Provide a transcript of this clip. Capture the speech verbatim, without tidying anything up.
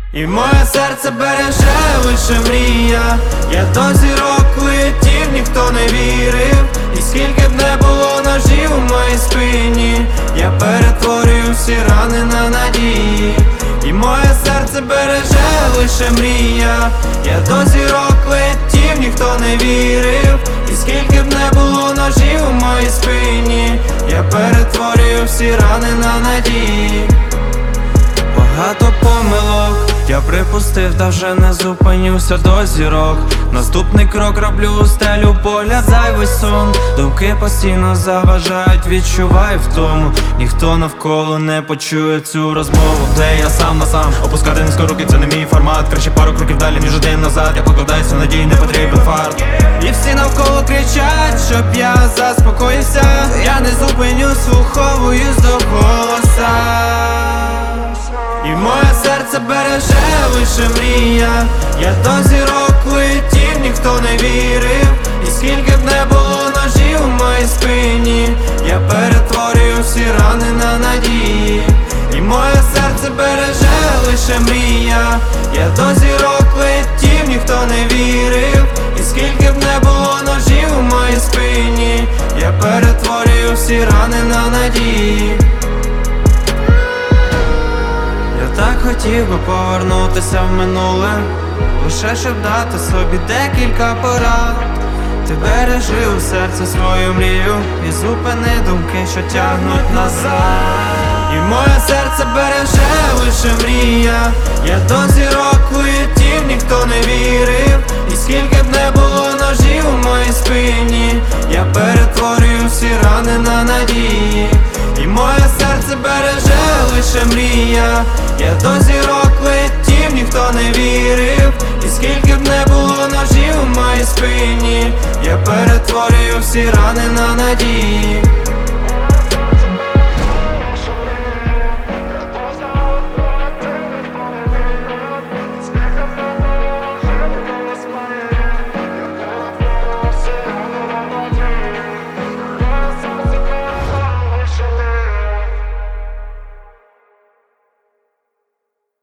І моє серце береже лише мрія. Я до зірок летів, ніхто не вірив. І скільки б не було ножів у моїй спині, я перетворюю всі рани на надії. І моє серце береже лише мрія. Я до зірок летів, ніхто не вірив. І скільки б не було ножів у моїй спині, я перетворюю всі рани на надії. Багато помилок я припустив, та вже не зупинюся до зірок. Наступний крок роблю у стелю, погляд зайвий сон. Думки постійно заважають, відчуваю втому. Ніхто навколо не почує цю розмову, де я сам на сам. Опускати низько руки, це не мій формат. Краще пару кроків далі, ніж один назад. Я покладаюся на надії, не потрібен фарт. І всі навколо кричать, щоб я заспокоївся. Я не зупинюсь, слуховуюсь до голоса. І моє серце береже лише мрія. Я до зірок летів, ніхто не вірив. І скільки б не було ножів у моїй спині, я перетворюю всі рани на надії. І моє серце береже лише мрія. Я до зірок летів, ніхто не вірив. І скільки б не було ножів у моїй спині, я перетворюю всі рани на надії. Так хотів би повернутися в минуле, лише щоб дати собі декілька порад. Ти бережи у серці свою мрію і зупини думки, що тягнуть назад. І моє серце береже лише мрія. Я до зірок летів, ніхто не вірив. І скільки б не було ножів у моїй спині, я перетворюю всі рани на надії. І моє серце береже лише мрія. Я до зірок летів, ніхто не вірив. І скільки б не було ножів у моїй спині, я перетворюю всі рани на надії.